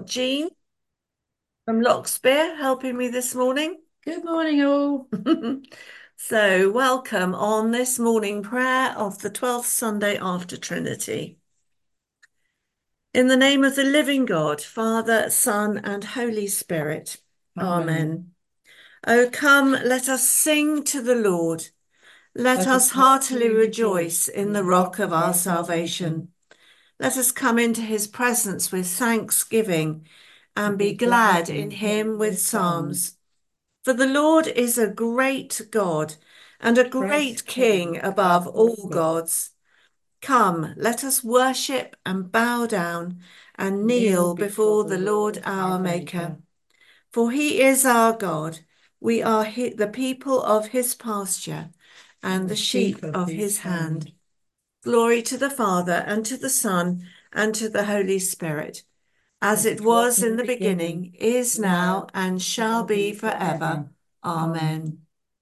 got Jean from Lockspear helping me this morning. Good morning, all. So, welcome on this morning prayer of the 12th Sunday after Trinity. In the name of the living God, Father, Son, and Holy Spirit. Amen. Amen. Oh, come, let us sing to the Lord. Let Let us us heartily rejoice in the rock of our salvation. Let us come into his presence with thanksgiving and be glad in him with psalms. For the Lord is a great God and a great King above all gods. Come, let us worship and bow down and kneel before the Lord our Maker. For he is our God. We are the people of his pasture and the sheep of his hand. Glory to the Father, and to the Son, and to the Holy Spirit, as it was in the beginning, is now, and shall be forever. Amen.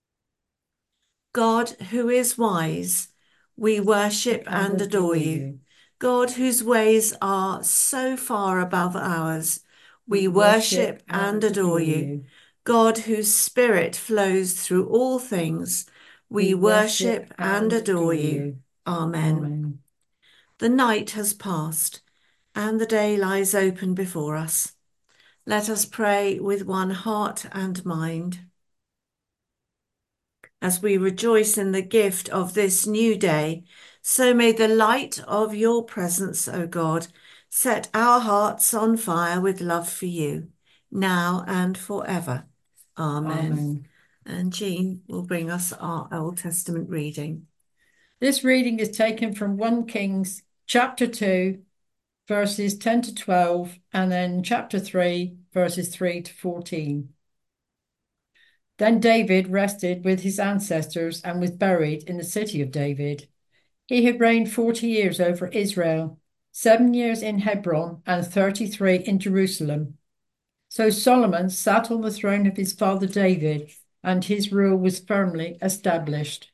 God, who is wise, we worship and adore you. God, whose ways are so far above ours, we worship and adore you. God, whose spirit flows through all things, we worship and adore you. Amen. The night has passed, and the day lies open before us. Let us pray with one heart and mind. As we rejoice in the gift of this new day, so may the light of your presence, O God, set our hearts on fire with love for you, now and forever. Amen. Amen. And Jean will bring us our Old Testament reading. This reading is taken from 1 Kings chapter 2, verses 10 to 12, and then chapter 3, verses 3 to 14. Then David rested with his ancestors and was buried in the city of David. He had reigned 40 years over Israel, 7 years in Hebron, and 33 in Jerusalem. So Solomon sat on the throne of his father David, and his rule was firmly established.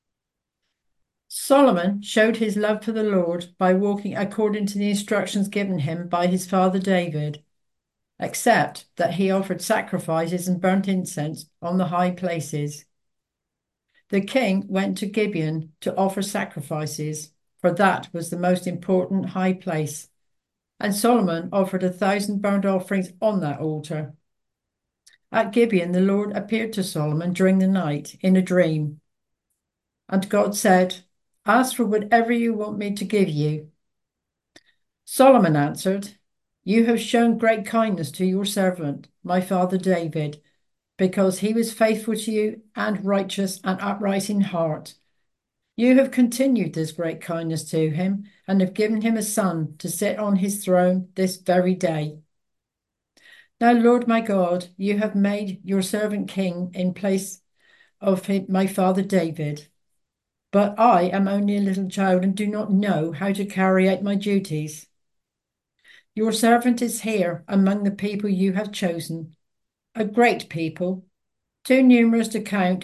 Solomon showed his love for the Lord by walking according to the instructions given him by his father David, except that he offered sacrifices and burnt incense on the high places. The king went to Gibeon to offer sacrifices, for that was the most important high place, and Solomon offered 1,000 burnt offerings on that altar. At Gibeon, the Lord appeared to Solomon during the night in a dream, and God said, "Ask for whatever you want me to give you." Solomon answered, "You have shown great kindness to your servant, my father David, because he was faithful to you and righteous and upright in heart. You have continued this great kindness to him and have given him a son to sit on his throne this very day. Now, Lord my God, you have made your servant king in place of my father David. But I am only a little child and do not know how to carry out my duties. Your servant is here among the people you have chosen, a great people, too numerous to count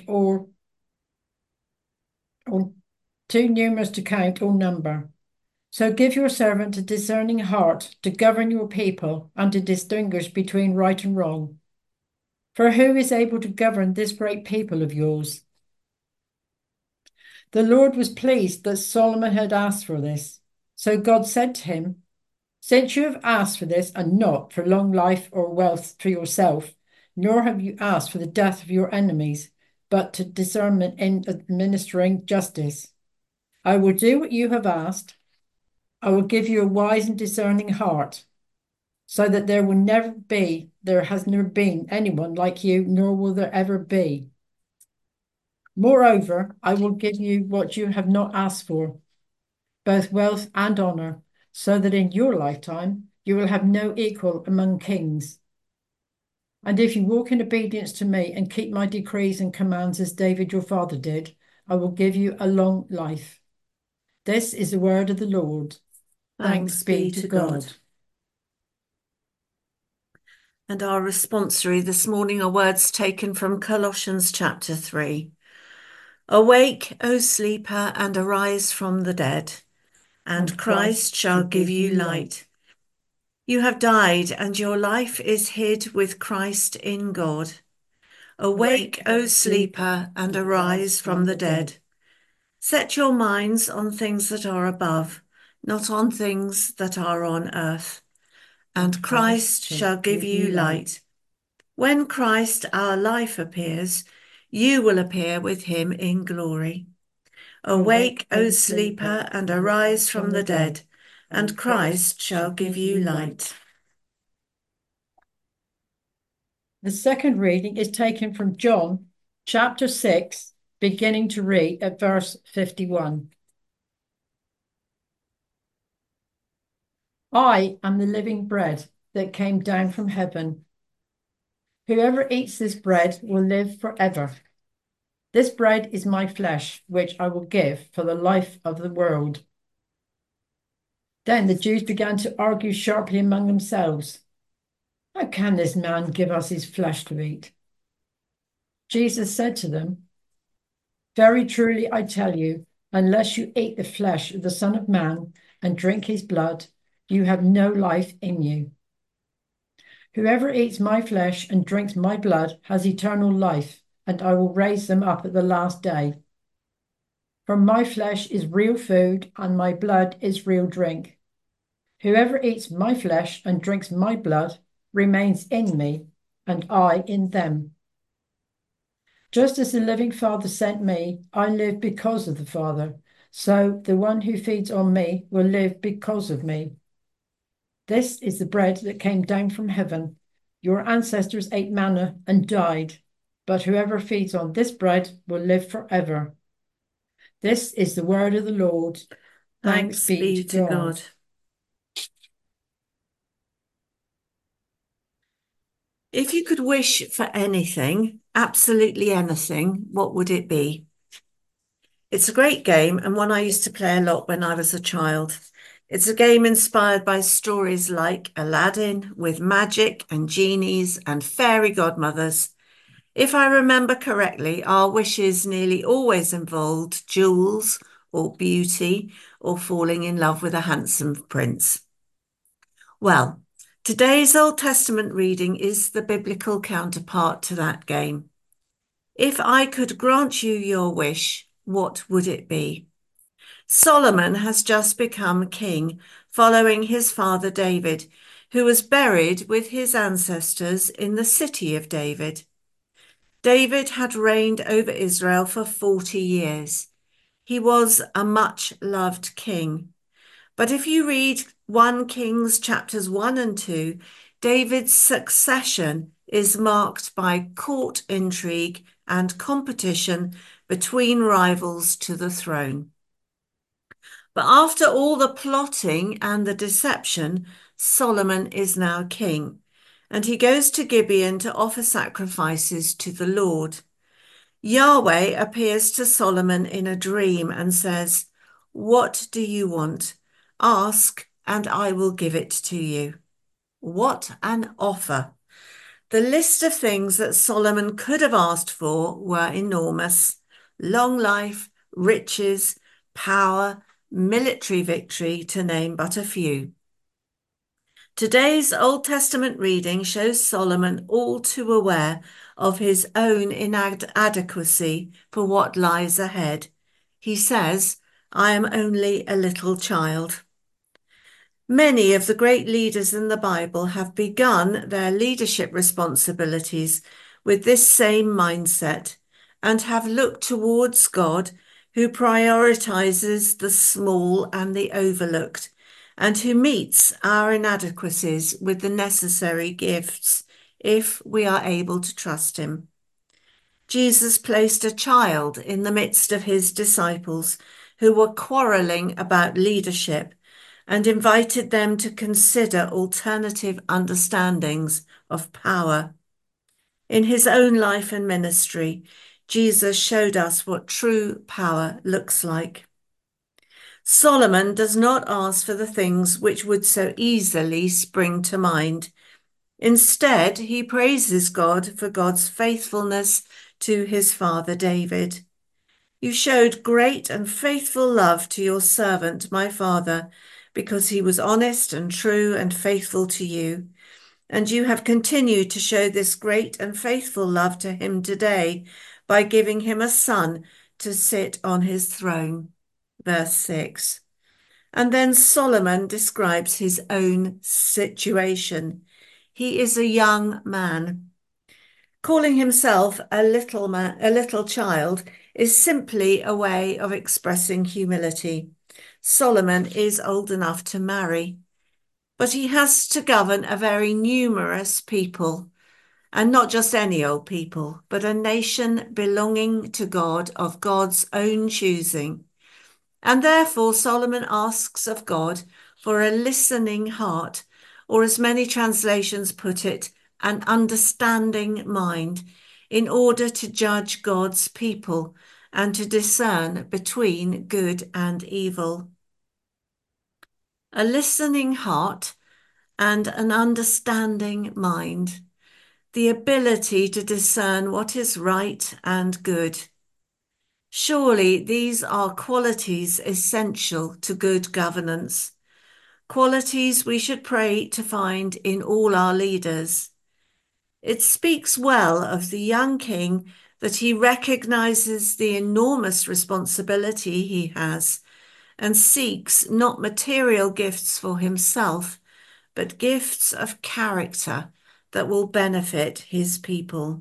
or too numerous to count or number. So give your servant a discerning heart to govern your people and to distinguish between right and wrong. For who is able to govern this great people of yours?" The Lord was pleased that Solomon had asked for this. So God said to him, "Since you have asked for this and not for long life or wealth for yourself, nor have you asked for the death of your enemies, but to discernment in administering justice, I will do what you have asked. I will give you a wise and discerning heart, so that there has never been anyone like you, nor will there ever be. Moreover, I will give you what you have not asked for, both wealth and honor, so that in your lifetime you will have no equal among kings. And if you walk in obedience to me and keep my decrees and commands as David your father did, I will give you a long life." This is the word of the Lord. Thanks be to God. And our responsory this morning are words taken from Colossians chapter 3. Awake, O sleeper, and arise from the dead, and Christ shall give you light. You have died, and your life is hid with Christ in God. Awake, O sleeper, and arise from the dead. Set your minds on things that are above, not on things that are on earth. And Christ shall give you light. When Christ our life appears, you will appear with him in glory. Awake, O sleeper, and arise from the dead, and Christ shall give you light. The second reading is taken from John chapter 6, beginning to read at verse 51. I am the living bread that came down from heaven. Whoever eats this bread will live forever. This bread is my flesh, which I will give for the life of the world. Then the Jews began to argue sharply among themselves. How can this man give us his flesh to eat? Jesus said to them, very truly I tell you, unless you eat the flesh of the Son of Man and drink his blood, you have no life in you. Whoever eats my flesh and drinks my blood has eternal life, and I will raise them up at the last day. For my flesh is real food, and my blood is real drink. Whoever eats my flesh and drinks my blood remains in me, and I in them. Just as the living Father sent me, I live because of the Father. So the one who feeds on me will live because of me. This is the bread that came down from heaven. Your ancestors ate manna and died, but whoever feeds on this bread will live forever. This is the word of the Lord. Thanks be to God. If you could wish for anything, absolutely anything, what would it be? It's a great game and one I used to play a lot when I was a child. It's a game inspired by stories like Aladdin with magic and genies and fairy godmothers. If I remember correctly, our wishes nearly always involved jewels or beauty or falling in love with a handsome prince. Well, today's Old Testament reading is the biblical counterpart to that game. If I could grant you your wish, what would it be? Solomon has just become king following his father David, who was buried with his ancestors in the city of David. David had reigned over Israel for 40 years. He was a much loved king. But if you read 1 Kings chapters 1 and 2, David's succession is marked by court intrigue and competition between rivals to the throne. But after all the plotting and the deception, Solomon is now king, and he goes to Gibeon to offer sacrifices to the Lord. Yahweh appears to Solomon in a dream and says, "What do you want? Ask, and I will give it to you." What an offer! The list of things that Solomon could have asked for were enormous: long life, riches, power, military victory, to name but a few. Today's Old Testament reading shows Solomon all too aware of his own inadequacy for what lies ahead. He says, "I am only a little child." Many of the great leaders in the Bible have begun their leadership responsibilities with this same mindset and have looked towards God, who prioritizes the small and the overlooked, and who meets our inadequacies with the necessary gifts if we are able to trust him. Jesus placed a child in the midst of his disciples who were quarreling about leadership and invited them to consider alternative understandings of power. In his own life and ministry, Jesus showed us what true power looks like. Solomon does not ask for the things which would so easily spring to mind. Instead, he praises God for God's faithfulness to his father David. "You showed great and faithful love to your servant, my father, because he was honest and true and faithful to you. And you have continued to show this great and faithful love to him today by giving him a son to sit on his throne. Verse 6. And then Solomon describes his own situation. He is a young man. Calling himself a little child is simply a way of expressing humility. Solomon is old enough to marry, but he has to govern a very numerous people, and not just any old people, but a nation belonging to God, of God's own choosing. And therefore, Solomon asks of God for a listening heart, or as many translations put it, an understanding mind, in order to judge God's people and to discern between good and evil. A listening heart and an understanding mind, the ability to discern what is right and good. Surely these are qualities essential to good governance, qualities we should pray to find in all our leaders. It speaks well of the young king that he recognizes the enormous responsibility he has and seeks not material gifts for himself, but gifts of character that will benefit his people.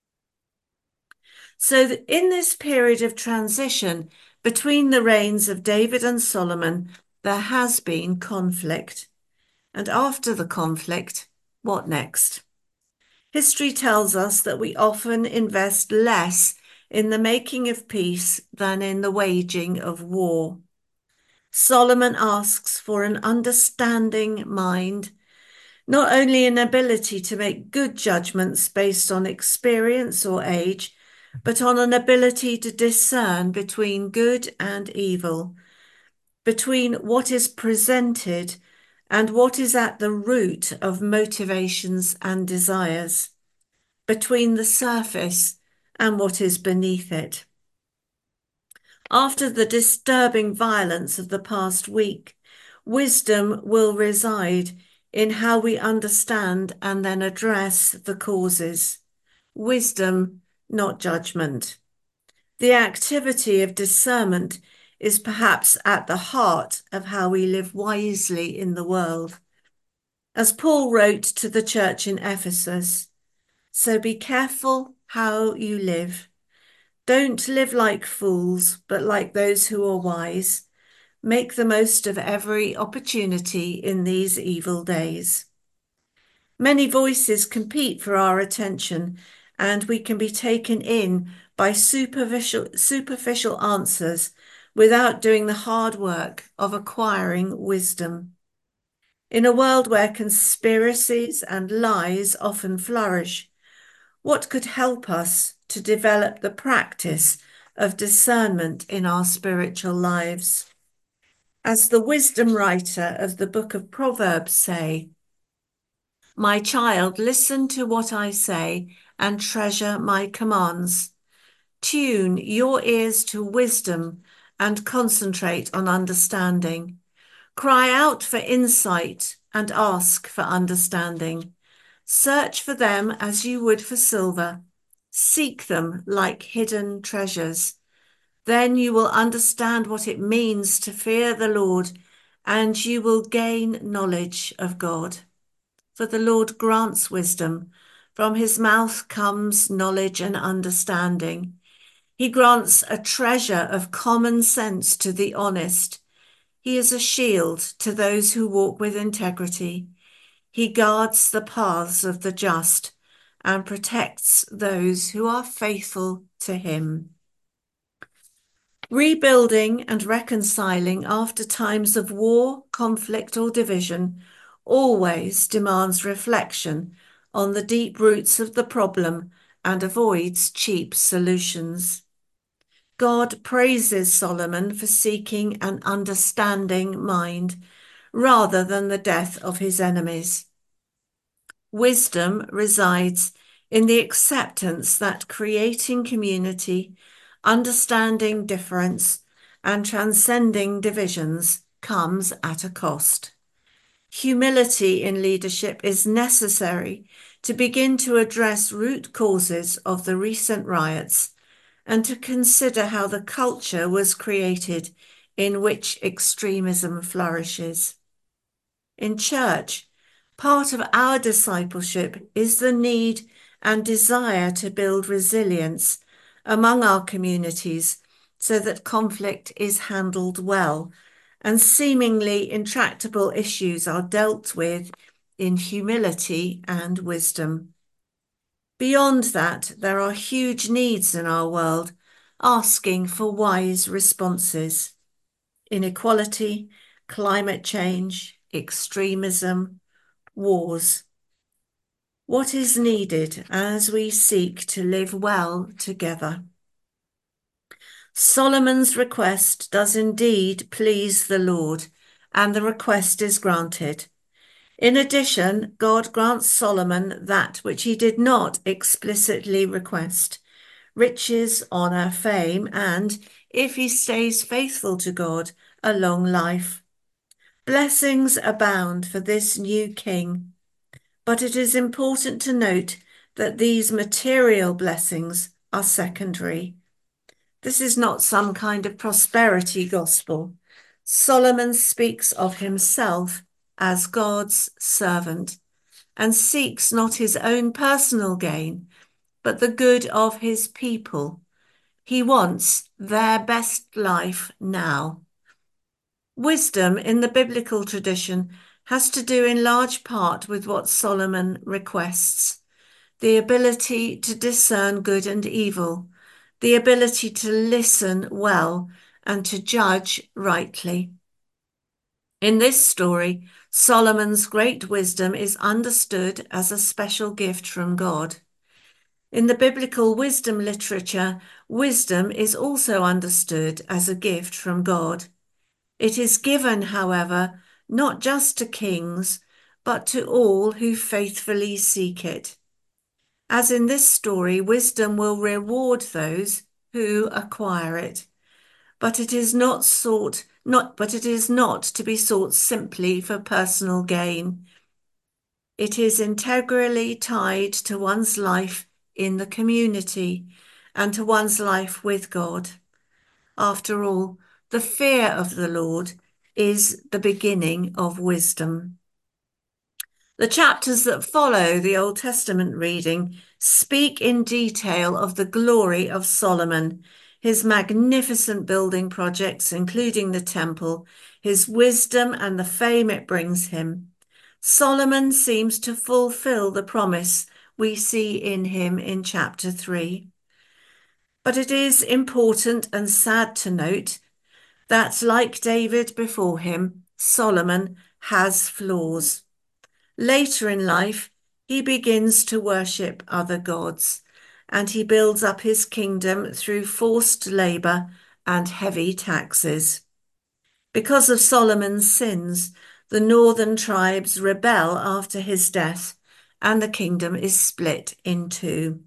So that in this period of transition between the reigns of David and Solomon, there has been conflict. And after the conflict, what next? History tells us that we often invest less in the making of peace than in the waging of war. Solomon asks for an understanding mind, not only an ability to make good judgments based on experience or age, but on an ability to discern between good and evil, between what is presented and what is at the root of motivations and desires, between the surface and what is beneath it. After the disturbing violence of the past week, wisdom will reside in how we understand and then address the causes. Wisdom, not judgment. The activity of discernment is perhaps at the heart of how we live wisely in the world. As Paul wrote to the church in Ephesus, so be careful how you live. Don't live like fools, but like those who are wise. Make the most of every opportunity in these evil days. Many voices compete for our attention, and we can be taken in by superficial answers without doing the hard work of acquiring wisdom. In a world where conspiracies and lies often flourish, what could help us to develop the practice of discernment in our spiritual lives? As the wisdom writer of the book of Proverbs say, "My child, listen to what I say and treasure my commands. Tune your ears to wisdom and concentrate on understanding. Cry out for insight and ask for understanding. Search for them as you would for silver. Seek them like hidden treasures. Then you will understand what it means to fear the Lord, and you will gain knowledge of God. For the Lord grants wisdom. From his mouth comes knowledge and understanding. He grants a treasure of common sense to the honest. He is a shield to those who walk with integrity. He guards the paths of the just and protects those who are faithful to him." Rebuilding and reconciling after times of war, conflict, or division always demands reflection on the deep roots of the problem and avoids cheap solutions. God praises Solomon for seeking an understanding mind rather than the death of his enemies. Wisdom resides in the acceptance that creating community, understanding difference, and transcending divisions comes at a cost. Humility in leadership is necessary to begin to address root causes of the recent riots and to consider how the culture was created in which extremism flourishes. In church, part of our discipleship is the need and desire to build resilience among our communities so that conflict is handled well and seemingly intractable issues are dealt with in humility and wisdom. Beyond that, there are huge needs in our world asking for wise responses. Inequality, climate change, extremism, wars. What is needed as we seek to live well together? Solomon's request does indeed please the Lord, and the request is granted. In addition, God grants Solomon that which he did not explicitly request: riches, honor, fame, and, if he stays faithful to God, a long life. Blessings abound for this new king, but it is important to note that these material blessings are secondary. This is not some kind of prosperity gospel. Solomon speaks of himself as God's servant and seeks not his own personal gain, but the good of his people. He wants their best life now. Wisdom in the biblical tradition has to do in large part with what Solomon requests: the ability to discern good and evil, the ability to listen well, and to judge rightly. In this story, Solomon's great wisdom is understood as a special gift from God. In the biblical wisdom literature, wisdom is also understood as a gift from God. It is given, however, not just to kings, but to all who faithfully seek it. As in this story, wisdom will reward those who acquire it, but it is not to be sought simply for personal gain. It is integrally tied to one's life in the community and to one's life with God. After all, the fear of the Lord is the beginning of wisdom. The chapters that follow the Old Testament reading speak in detail of the glory of Solomon, his magnificent building projects, including the temple, his wisdom and the fame it brings him. Solomon seems to fulfill the promise we see in him in chapter 3. But it is important and sad to note that, like David before him, Solomon has flaws. Later in life, he begins to worship other gods, and he builds up his kingdom through forced labor and heavy taxes. Because of Solomon's sins, the northern tribes rebel after his death, and the kingdom is split in two.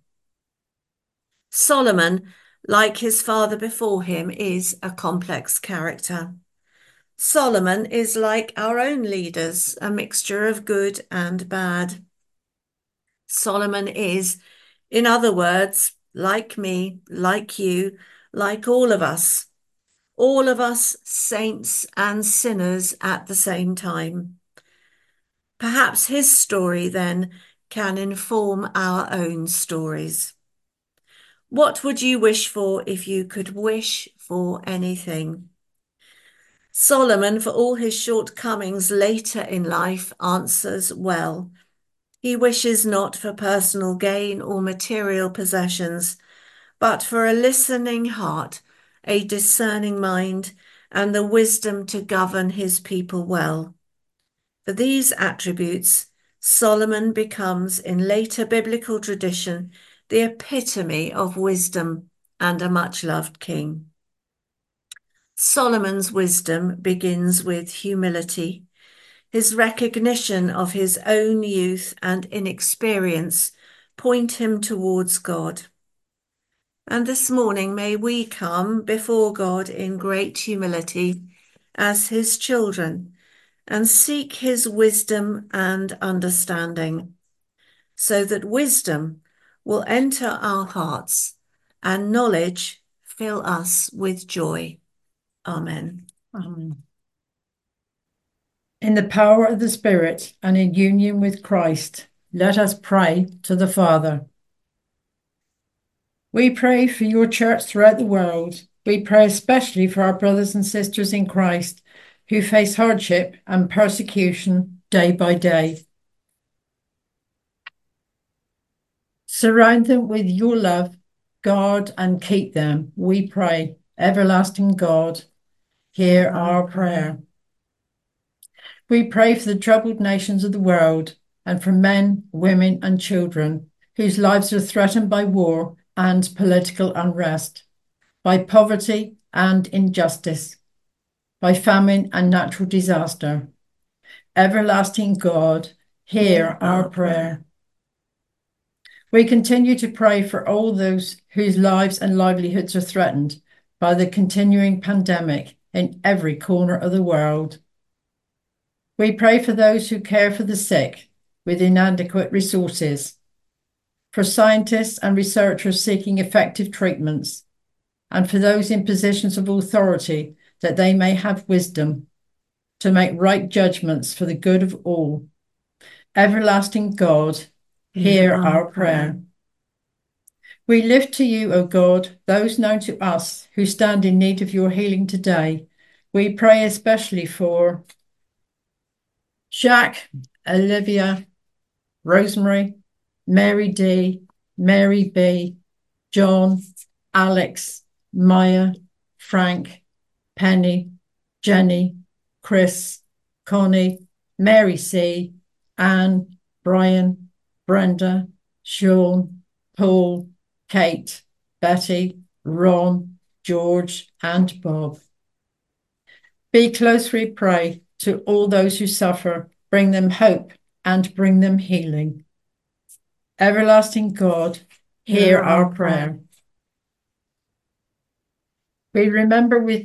Solomon, like his father before him, is a complex character. Solomon is like our own leaders, a mixture of good and bad. Solomon is, in other words, like me, like you, like all of us saints and sinners at the same time. Perhaps his story then can inform our own stories. What would you wish for if you could wish for anything? Solomon, for all his shortcomings later in life, answers well. He wishes not for personal gain or material possessions, but for a listening heart, a discerning mind, and the wisdom to govern his people well. For these attributes, Solomon becomes, in later biblical tradition, the epitome of wisdom and a much-loved king. Solomon's wisdom begins with humility. His recognition of his own youth and inexperience point him towards God. And this morning, may we come before God in great humility as his children and seek his wisdom and understanding, so that wisdom will enter our hearts and knowledge fill us with joy. Amen. Amen. In the power of the Spirit and in union with Christ, let us pray to the Father. We pray for your church throughout the world. We pray especially for our brothers and sisters in Christ who face hardship and persecution day by day. Surround them with your love, guard and keep them, we pray. Everlasting God, hear our prayer. We pray for the troubled nations of the world and for men, women and children whose lives are threatened by war and political unrest, by poverty and injustice, by famine and natural disaster. Everlasting God, hear our prayer. We continue to pray for all those whose lives and livelihoods are threatened by the continuing pandemic in every corner of the world. We pray for those who care for the sick with inadequate resources, for scientists and researchers seeking effective treatments, and for those in positions of authority that they may have wisdom to make right judgments for the good of all. Everlasting God, hear our prayer. We lift to you, O God, those known to us who stand in need of your healing today. We pray especially for Jacques, Olivia, Rosemary, Mary D, Mary B, John, Alex, Maya, Frank, Penny, Jenny, Chris, Connie, Mary C, Anne, Brian, Brenda, Sean, Paul, Kate, Betty, Ron, George, and Bob. Be close, we pray, to all those who suffer. Bring them hope and bring them healing. Everlasting God, hear our prayer. We remember with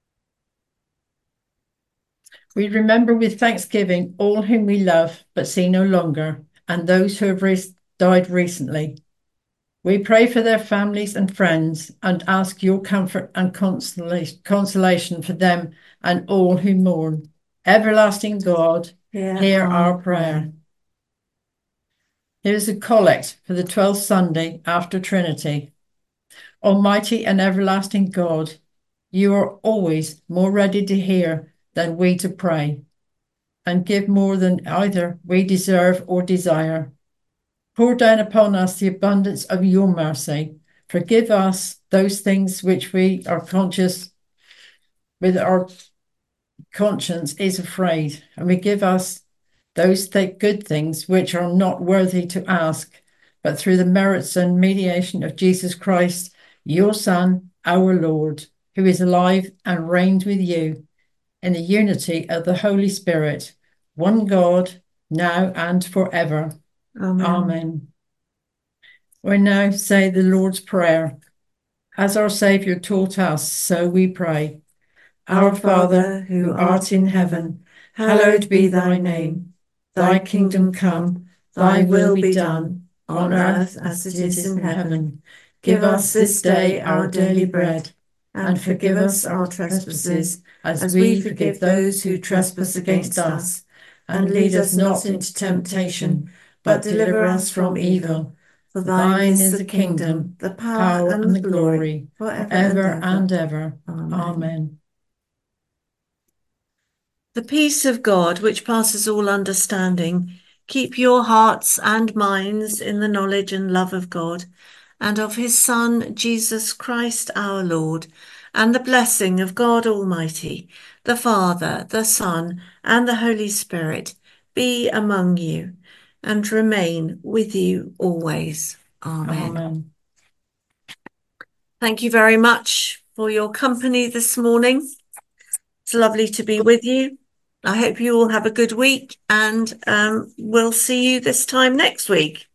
thanksgiving all whom we love but see no longer, and those who have died recently. We pray for their families and friends and ask your comfort and consolation for them and all who mourn. Everlasting God, hear our prayer. Here is a collect for the 12th Sunday after Trinity. Almighty and everlasting God, you are always more ready to hear than we to pray, and give more than either we deserve or desire. Pour down upon us the abundance of your mercy. Forgive us those things which we are conscious with our conscience is afraid, and we give us those good things which are not worthy to ask, but through the merits and mediation of Jesus Christ, your Son, our Lord, who is alive and reigns with you in the unity of the Holy Spirit, one God, now and forever. Amen. Amen. We now say the Lord's Prayer. As our Saviour taught us, so we pray. Our Father, who art in heaven, hallowed be thy name. Thy kingdom come, thy will be done, on earth as it is in heaven. Give us this day our daily bread, and forgive us our trespasses, as we forgive those who trespass against us. And lead us not into temptation, but deliver us from evil. For thine is the kingdom, the power, and the glory, forever and ever. Amen. The peace of God, which passes all understanding, keep your hearts and minds in the knowledge and love of God and of his Son, Jesus Christ our Lord, and the blessing of God Almighty, the Father, the Son, and the Holy Spirit be among you and remain with you always. Amen. Amen. Thank you very much for your company this morning. It's lovely to be with you. I hope you all have a good week, and we'll see you this time next week.